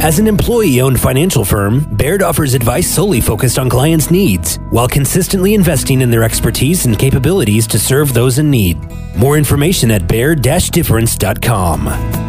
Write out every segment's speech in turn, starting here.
As an employee-owned financial firm, Baird offers advice solely focused on clients' needs, while consistently investing in their expertise and capabilities to serve those in need. More information at baird-difference.com.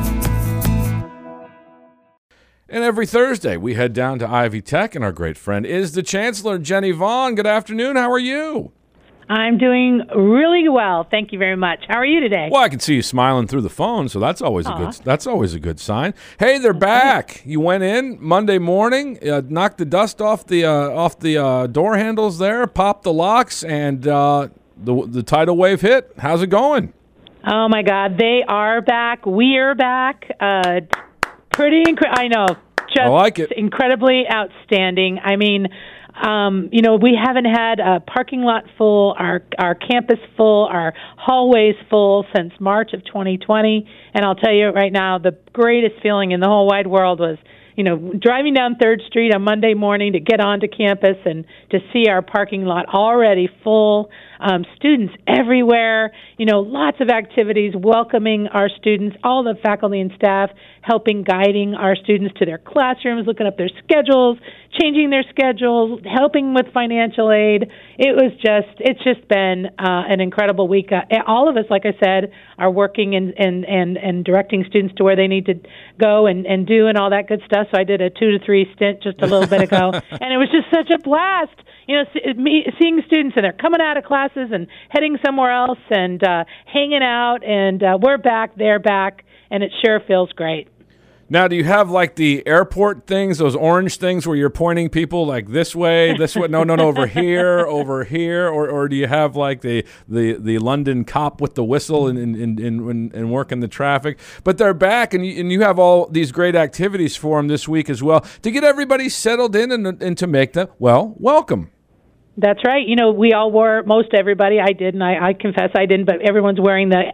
And every Thursday, we head down to Ivy Tech, and our great friend is the Chancellor, Jenny Vaughn. Good afternoon. How are you? I'm doing really well. Thank you very much. How are you today? Well, I can see you smiling through the phone, so that's always a good sign. Hey, they're back. You went in Monday morning, knocked the dust off the door handles there, popped the locks, and the tidal wave hit. How's it going? Oh my God, they are back. We are back. Pretty incredible. I know. Just I like it. Incredibly outstanding. I mean, we haven't had a parking lot full, our campus full, our hallways full since March of 2020. And I'll tell you right now, the greatest feeling in the whole wide world was, driving down 3rd Street on Monday morning to get onto campus and to see our parking lot already full, students everywhere, lots of activities, welcoming our students, all the faculty and staff helping, guiding our students to their classrooms, looking up their schedules, changing their schedules, helping with financial aid. It's just been an incredible week. All of us, like I said, are working and directing students to where they need to go and do and all that good stuff. So I did a 2 to 3 stint just a little bit ago, and it was just such a blast. Seeing students, and they're coming out of classes and heading somewhere else and hanging out, and we're back, they're back, and it sure feels great. Now, do you have like the airport things, those orange things where you're pointing people like this way, no, over here, or do you have like the London cop with the whistle and working the traffic? But they're back, and you have all these great activities for them this week as well to get everybody settled in and to make them, welcome. That's right. We all wore, most everybody, I did, and I confess I didn't, but everyone's wearing the,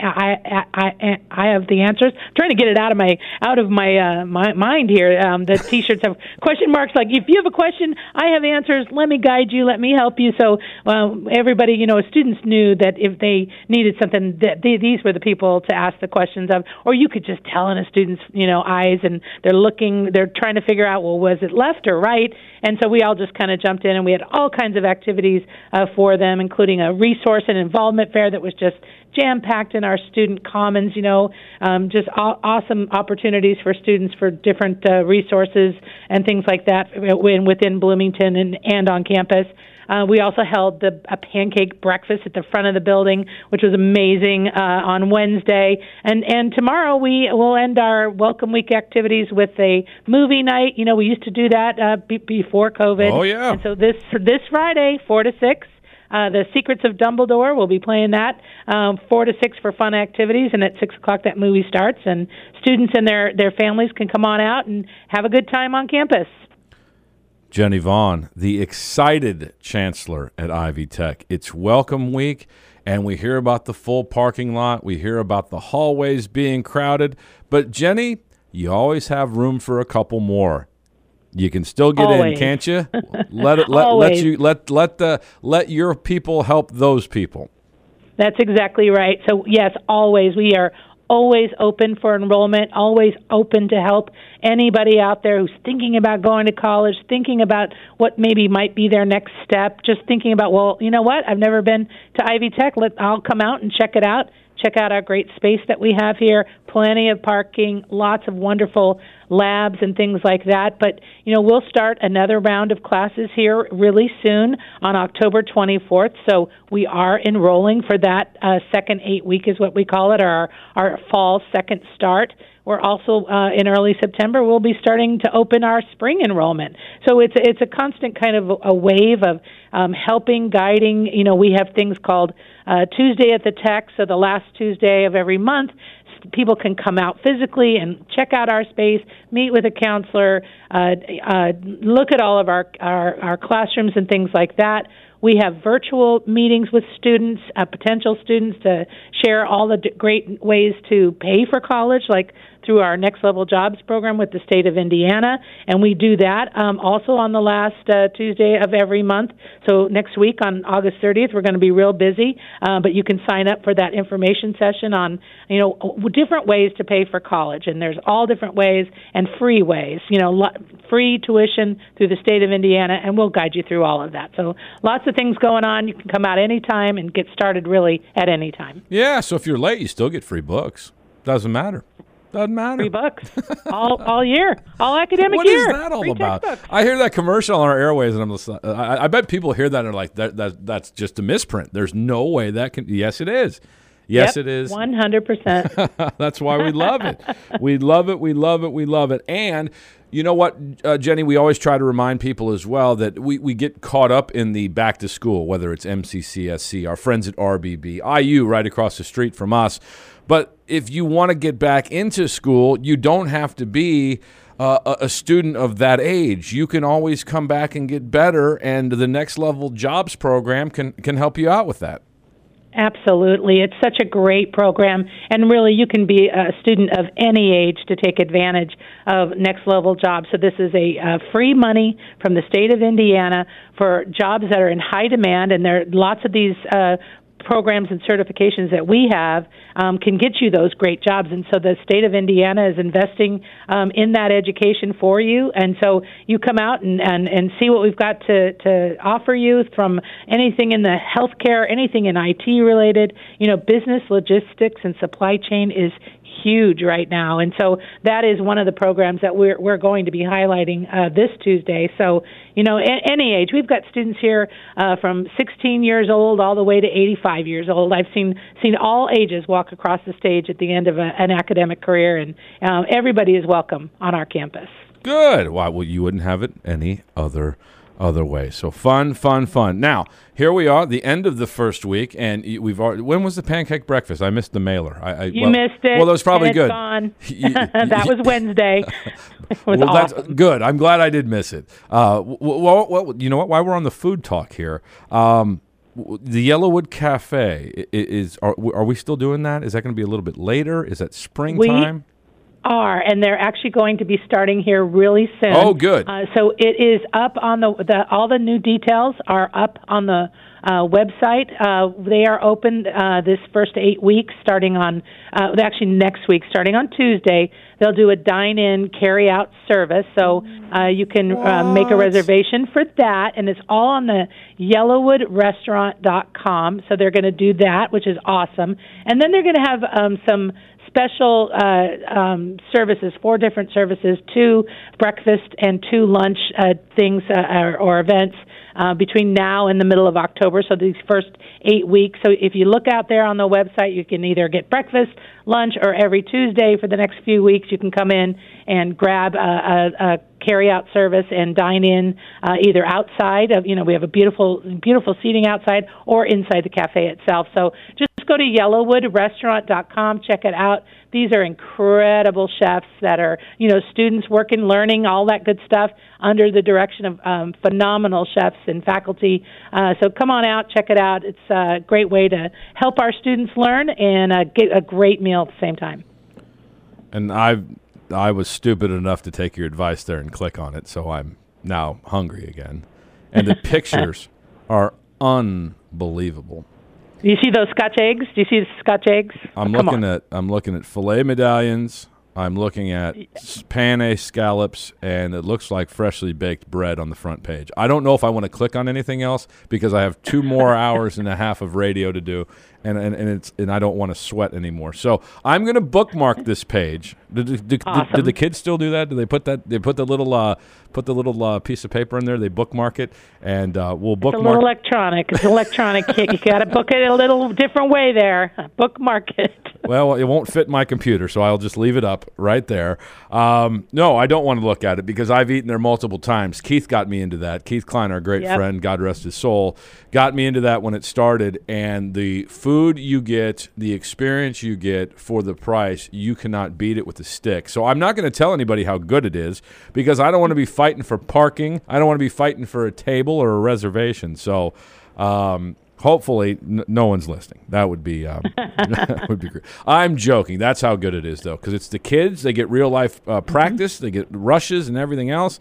I have the answers. I'm trying to get it out of my mind here. The T-shirts have question marks like, if you have a question, I have answers, let me guide you, let me help you. So everybody, students knew that if they needed something, that these were the people to ask the questions of, or you could just tell in a student's, eyes, and they're trying to figure out, well, was it left or right? And so we all just kind of jumped in, and we had all kinds of activities for them, including a resource and involvement fair that was just jam-packed in our student commons, just awesome opportunities for students for different resources and things like that within Bloomington and on campus. We also held a pancake breakfast at the front of the building, which was amazing, on Wednesday. And tomorrow we will end our Welcome Week activities with a movie night. We used to do that before COVID. Oh, yeah. And so this Friday, 4 to 6, The Secrets of Dumbledore, we'll be playing that, 4 to 6 for fun activities, and at 6 o'clock that movie starts. And students and their families can come on out and have a good time on campus. Jenny Vaughn, the excited chancellor at Ivy Tech. It's Welcome Week, and we hear about the full parking lot. We hear about the hallways being crowded. But, Jenny, you always have room for a couple more. You can still get in, can't you? Let your people help those people. That's exactly right. So, yes, always. We are always open for enrollment, always open to help anybody out there who's thinking about going to college, thinking about what maybe might be their next step, just thinking about, well, you know what, I've never been to Ivy Tech. I'll come out and check it out. Check out our great space that we have here, plenty of parking, lots of wonderful labs and things like that. But, we'll start another round of classes here really soon on October 24th. So we are enrolling for that second 8-week is what we call it, our fall second start. We're also in early September, we'll be starting to open our spring enrollment. So it's a constant kind of a wave of helping, guiding. We have things called Tuesday at the Tech, so the last Tuesday of every month, people can come out physically and check out our space, meet with a counselor, look at all of our classrooms and things like that. We have virtual meetings with students, potential students, to share all the great ways to pay for college, like through our Next Level Jobs program with the state of Indiana, and we do that also on the last Tuesday of every month. So next week on August 30th, we're going to be real busy, but you can sign up for that information session on, different ways to pay for college, and there's all different ways and free ways, free tuition through the state of Indiana, and we'll guide you through all of that. So lots of things going on. You can come out anytime and get started really at any time. Yeah, so if you're late, you still get free books. Doesn't matter. Doesn't matter. Free books all year, all academic what year. What is that all free about? Textbooks. I hear that commercial on our airways, and I'm listening. I bet people hear that and are like, that's just a misprint. There's no way that can. Yes, it is. Yes, Yep, it is. 100%. That's why we love it. We love it. We love it. We love it. And you know what, Jenny, we always try to remind people as well that we get caught up in the back to school, whether it's MCCSC, our friends at RBB, IU right across the street from us. But if you want to get back into school, you don't have to be a student of that age. You can always come back and get better, and the Next Level Jobs program can help you out with that. Absolutely. It's such a great program, and really you can be a student of any age to take advantage of Next Level Jobs. So this is a free money from the state of Indiana for jobs that are in high demand, and there are lots of these programs and certifications that we have can get you those great jobs. And so the state of Indiana is investing in that education for you. And so you come out and see what we've got to offer you, from anything in the healthcare, anything in IT related, business, logistics, and supply chain is huge right now. And so that is one of the programs that we're going to be highlighting this Tuesday. So, any age. We've got students here from 16 years old all the way to 85 years old. I've seen all ages walk across the stage at the end of an academic career, and everybody is welcome on our campus. Good. Why? Well, you wouldn't have it any other way. So fun. Now, here we are, the end of the first week, and we've already. When was the pancake breakfast? I missed the mailer. You missed it. Well, that was probably good. Gone. That was Wednesday. It was awesome. That's good. I'm glad I did miss it. Well, you know what? While we're on the food talk here, the Yellowwood Cafe are we still doing that? Is that going to be a little bit later? Is that springtime? Are, and they're actually going to be starting here really soon. Oh, good. So it is up on all the new details are up on the website. They are open this first 8 weeks, starting on actually next week, starting on Tuesday. They'll do a dine-in, carry-out service, so you can make a reservation for that, and it's all on the yellowwoodrestaurant.com. So they're going to do that, which is awesome, and then they're going to have some special services, 4 different services, 2 breakfast and 2 lunch things or events between now and the middle of October, so these first 8 weeks. So if you look out there on the website, you can either get breakfast, lunch, or every Tuesday for the next few weeks, you can come in and grab a carry-out service and dine in either outside of, we have a beautiful seating outside, or inside the cafe itself. So just go to yellowwoodrestaurant.com, check it out. These are incredible chefs that are, students working, learning, all that good stuff under the direction of phenomenal chefs and faculty. So come on out, check it out. It's a great way to help our students learn and get a great meal at the same time. And I was stupid enough to take your advice there and click on it, so I'm now hungry again. And the pictures are unbelievable. Do you see those Scotch eggs? Do you see the Scotch eggs? I'm looking at filet medallions. I'm looking at pan scallops, and it looks like freshly baked bread on the front page. I don't know if I want to click on anything else because I have 2 more hours and a half of radio to do, and I don't want to sweat anymore. So I'm going to bookmark this page. Did the kids still do that? Do they put that? They put the little piece of paper in there. They bookmark it, and we'll bookmark. It's a little electronic. It's electronic. You got to book it a little different way there. Bookmark it. Well, it won't fit my computer, so I'll just leave it up right there. No, I don't want to look at it because I've eaten there multiple times. Keith got me into that. Keith Klein, our great friend, God rest his soul, got me into that when it started. And the food you get, the experience you get for the price, you cannot beat it with a stick. So I'm not going to tell anybody how good it is because I don't want to be fighting for parking. I don't want to be fighting for a table or a reservation. So Hopefully, no one's listening. That would be that would be great. I'm joking. That's how good it is, though, because it's the kids. They get real life practice. They get rushes and everything else.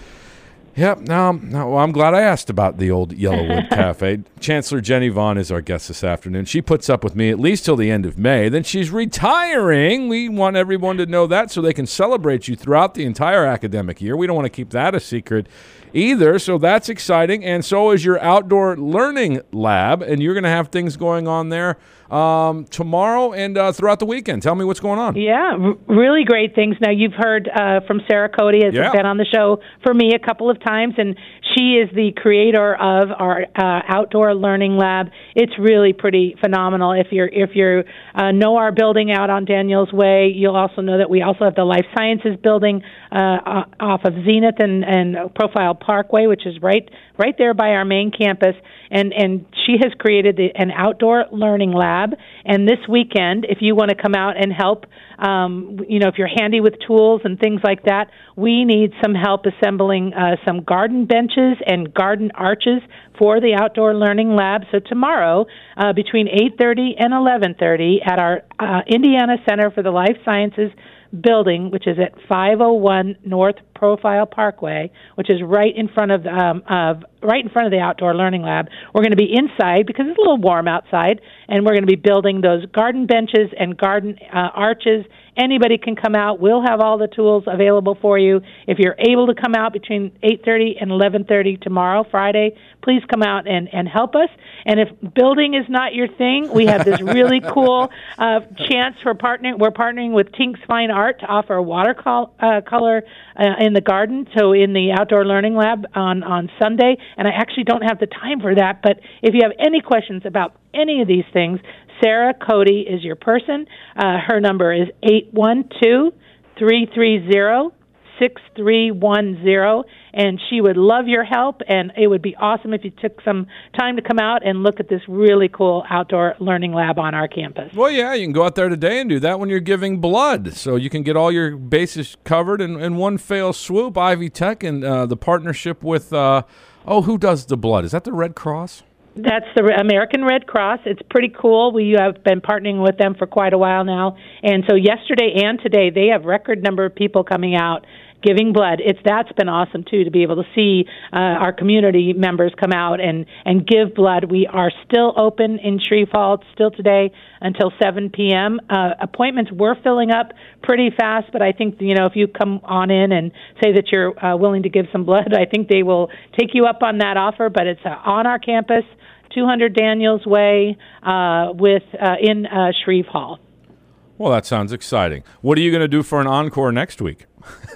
Yep. No, well, I'm glad I asked about the old Yellowwood Cafe. Chancellor Jenny Vaughn is our guest this afternoon. She puts up with me at least till the end of May. Then she's retiring. We want everyone to know that so they can celebrate you throughout the entire academic year. We don't want to keep that a secret either, so that's exciting. And so is your outdoor learning lab, and you're going to have things going on there tomorrow and throughout the weekend. Tell me what's going on. Yeah, really great things. Now, you've heard from Sarah Cody, has been on the show for me a couple of times, and she is the creator of our outdoor learning lab. It's really pretty phenomenal. If you know our building out on Daniels Way, you'll also know that we also have the Life Sciences building off of Zenith and Profile Parkway, which is right there by our main campus. And she has created an outdoor learning lab. And this weekend, if you want to come out and help, if you're handy with tools and things like that, we need some help assembling some garden benches and garden arches for the outdoor learning lab. So tomorrow, between 8:30 and 11:30 at our Indiana Center for the Life Sciences building, which is at 501 North Profile Parkway, which is right in front of the outdoor learning lab. We're going to be inside because it's a little warm outside, and we're going to be building those garden benches and garden arches. Anybody can come out. We'll have all the tools available for you. If you're able to come out between 8:30 and 11:30 tomorrow, Friday, please come out and help us. And if building is not your thing, we have this really cool chance for partnering. We're partnering with Tink's Fine Art to offer watercolor in the garden, so in the outdoor learning lab on Sunday. And I actually don't have the time for that, but if you have any questions about any of these things, Sarah Cody is your person. Her number is 812-330-6310, and she would love your help, and it would be awesome if you took some time to come out and look at this really cool outdoor learning lab on our campus. Well, yeah, you can go out there today and do that when you're giving blood, so you can get all your bases covered in one fell swoop. Ivy Tech and the partnership with, who does the blood? Is that the Red Cross? That's the American Red Cross. It's pretty cool. We have been partnering with them for quite a while now. And so yesterday and today, they have record number of people coming out giving blood. That's been awesome, too, to be able to see our community members come out and give blood. We are still open in Shreve Hall still today until 7 p.m. Appointments were filling up pretty fast, but I think, if you come on in and say that you're willing to give some blood, I think they will take you up on that offer. But it's on our campus, 200 Daniels Way in Shreve Hall. Well, that sounds exciting. What are you going to do for an encore next week?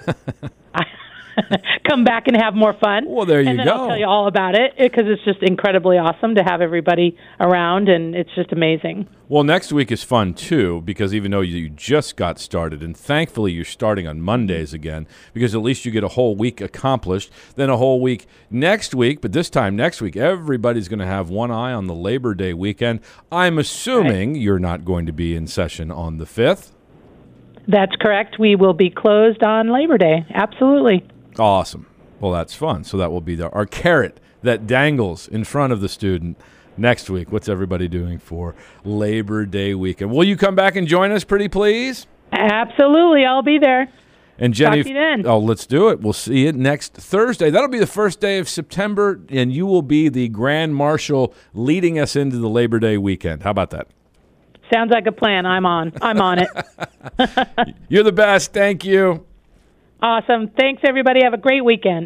Come back and have more fun. Well, there you and then go. I'll tell you all about it because it's just incredibly awesome to have everybody around, and it's just amazing. Well, next week is fun, too, because even though you just got started, and thankfully you're starting on Mondays again, because at least you get a whole week accomplished, then a whole week next week, but this time next week, everybody's going to have one eye on the Labor Day weekend. I'm assuming you're not going to be in session on the 5th. That's correct. We will be closed on Labor Day. Absolutely. Awesome. Well, that's fun. So that will be our carrot that dangles in front of the student next week. What's everybody doing for Labor Day weekend? Will you come back and join us, pretty please? Absolutely. I'll be there. And Jenny, talk to you then. Oh, let's do it. We'll see you next Thursday. That'll be the first day of September, and you will be the Grand Marshal leading us into the Labor Day weekend. How about that? Sounds like a plan. I'm on it. You're the best. Thank you. Awesome. Thanks, everybody. Have a great weekend.